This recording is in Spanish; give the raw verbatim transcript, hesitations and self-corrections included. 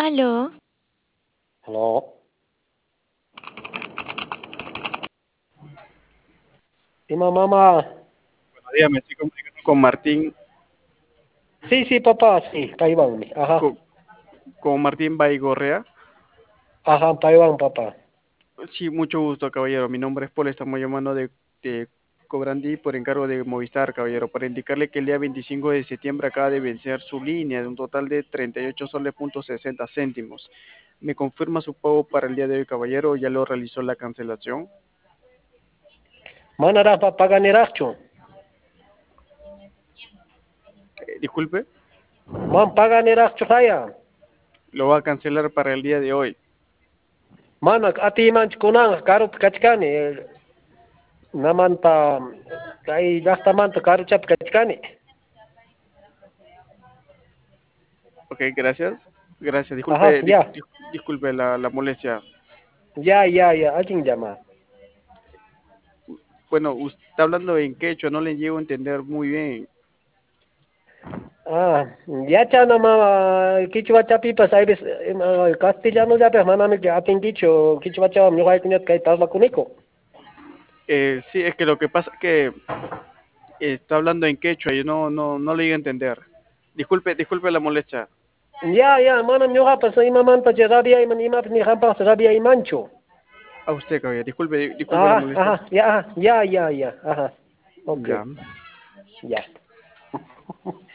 Aló, Aló. Dime, mamá. Buenos días, me estoy comunicando con Martín, Sí, sí, papá, sí, Taiwán. Ajá, con, con Martín Baigorrea. ajá, Taiwán, papá. Sí, mucho gusto, caballero. Mi nombre es Paul, estamos llamando de, de Cobrandí por encargo de Movistar, caballero, para indicarle que el día veinticinco de septiembre acaba de vencer su línea de un total de treinta y ocho soles punto sesenta céntimos. ¿Me confirma su pago para el día de hoy, caballero? ¿Ya lo realizó la cancelación? Manara, papá, ganeracho. Eh, disculpe, Man, paga ganeracho, haya. lo va a cancelar para el día de hoy. Mana, ati man kunang, karut kachkani. Namanta, kay gasta man, karut chat kachkani. Ok, gracias. Gracias. Ajá, Disculpe, dis- ya, dis- disculpe la, la molestia. ya, ya, ya, alguien llama. Bueno, usted está hablando en quechua, no le llego a entender muy bien. Ah, ya chana ma, kichwa chapipas, ay, bis, castellano ya, pues, manami, que atin dicho, kichwa chawa, mi guay, kunyat, kay talba kuniko. Eh, sí, es que lo que pasa es que está hablando en quechua y no, no, no le llego a entender. Disculpe, disculpe la molestia. Ya, ya, mana, mi guay, pues, ima man, pa, rabia, ima, ima, ni jampas, rabia, imancho. A usted, caballero. Disculpe, disculpe la Ajá, molestia. ajá, ya, ya, ya, ya, ajá. Ok, Ya. ya.